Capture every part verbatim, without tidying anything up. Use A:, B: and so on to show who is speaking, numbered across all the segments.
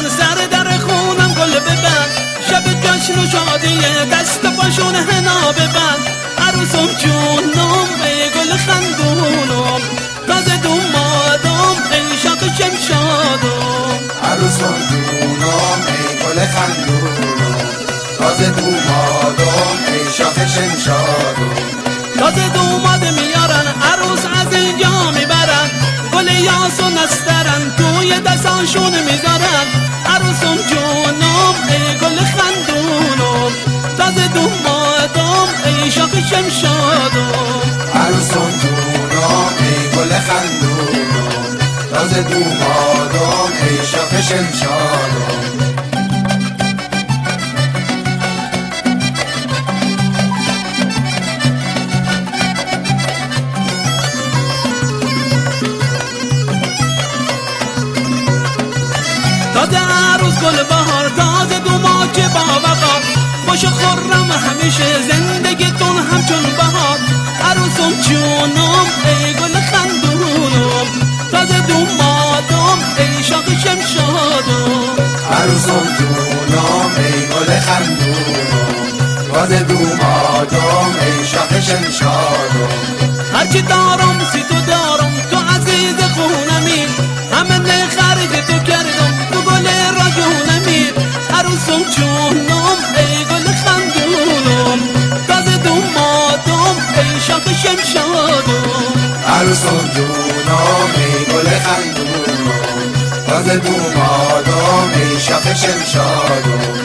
A: بزن سر در خونم گل ببند، شب جشن و شادیه دست پاشون حنا ببند. عروسم جونم ای گل خندونم، تازه دومادم ای شاخ شمشادم.
B: عروسم جونم ای گل خندونم، تازه دومادم ای شاخ شمشادم.
A: تازه دوماد میارن عروس از اینجا میبرن، گل یاس و نسترن توی دستاشون میذارن. عروسم جونم ای گل خندونم، تازه دومادم ای شاخ شمشادم.
B: عروسم جونم ای گل خندونم، تازه دومادم ای شاخ شمشادم.
A: تازه عروس گل بهار، تازه دوماد که با وقار، خوش و خرم همیشه زندگیتون همچون بهار. عروسم جونم ای گل خندونم، تازه دومادم ای شاخ شمشادم.
B: عروسم جونم ای گل خندونم، تازه دومادم ای شاخ شمشادم.
A: هرچی دارم سی تو دارم، تو عزیز خونمی، همه نه خرج تو کردم، تو گل راجونمی. عروسم جونم ای گل خندونم، تازه دومادم ای شاخ شمشادم.
B: عروسم جونم ای گل خندونم، تازه دومادم ای شاخ شمشادم.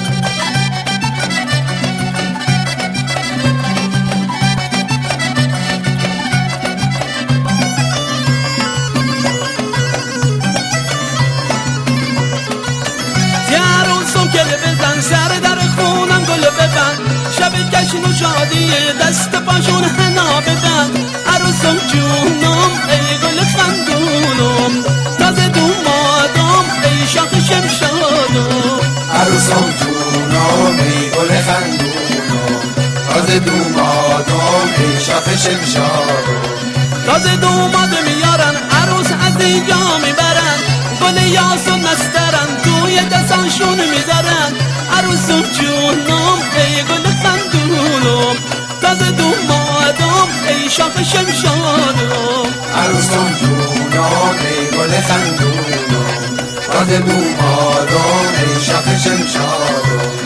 A: بزن سر در خونم گل ببند، شب جشن و شادیه دست پاشون حنا ببند. عروسم جونم ای گل خندونم، تازه دومادم ای شاخ شمشادم.
B: عروسم جونم ای گل خندونم، تازه دومادم ای شاخ شمشادم.
A: تازه دوماد میارن عروس از اینجا میبرن، گل یاس و نسترن توی دستاشون میذارن. عروسم جونم ای گل خندونم، تازه دومادم ای شاخ شمشادم.
B: عروسم جونم ای گل خندونم، تازه دومادم ای شاخ شمشادم.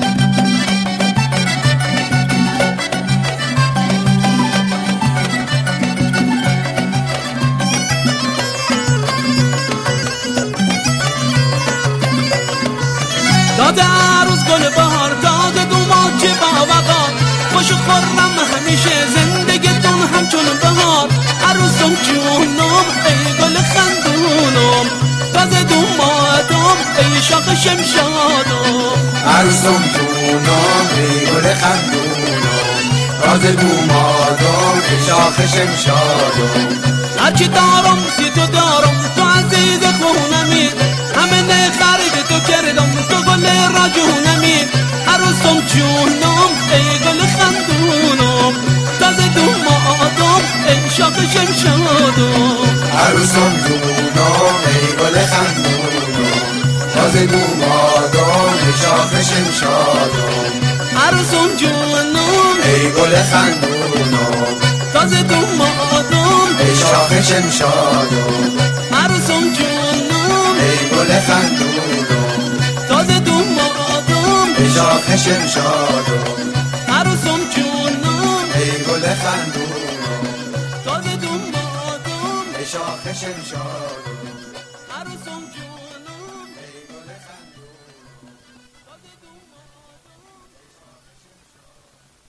A: تازه عروس گل بهار، تازه دوماد که با وقار، خوش و خرم همیشه زندگیتون همچون بهار. عروسم جونم ای گل خندونم، تازه دومادم ای شاخ شمشادم.
B: عروسم جونم ای گل خندونم، تازه دومادم ای شاخ شمشادم.
A: هرچی دارم سی تو دارم، تو عزیز خونمی، همه نه خرید تو کردم، تو گل راجونمی. عروسم جونم ای گل خندونم، تازه دومادم ای شاخ شمشادم.
B: عروسم جونم ای گل خندونم، تازه دومادم ای شاخ شمشادم.
A: عروسم جونم
B: ای گل خندونم،
A: تازه دومادم
B: ای شاخ شمشادم.
A: عروسم جونم
B: ای گل خندونم،
A: تازه دومادم
B: ای شاخ شمشادم.
A: عروسم جونم
B: ای گل خندونم،
A: تازه دومادم
B: ای شاخ شمشادم.